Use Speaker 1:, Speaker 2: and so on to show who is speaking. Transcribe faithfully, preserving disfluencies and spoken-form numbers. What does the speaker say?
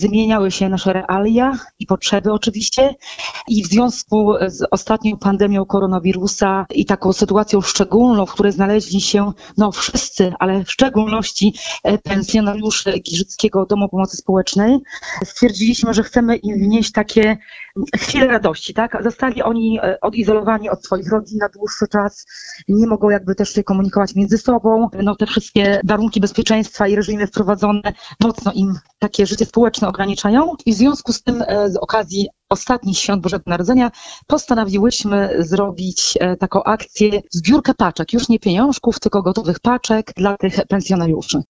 Speaker 1: zmieniały się nasze realia i potrzeby oczywiście i w związku z ostatnią pandemią koronawirusa i taką sytuacją szczególną, w której znaleźli się no wszyscy, ale w szczególności pensjonariusze Giżyckiego Domu Pomocy Społecznej, stwierdziliśmy, że chcemy im wnieść takie chwile radości, tak? Zostali oni odizolowani od swoich rodzin na dłuższy czas, nie mogą jakby też się komunikować między sobą. No te wszystkie warunki bezpieczeństwa i reżimy wprowadzone mocno im takie życie społeczne ograniczają i w związku z tym z okazji ostatnich świąt Bożego Narodzenia postanowiłyśmy zrobić taką akcję, zbiórkę paczek, już nie pieniążków, tylko gotowych paczek dla tych pensjonariuszy.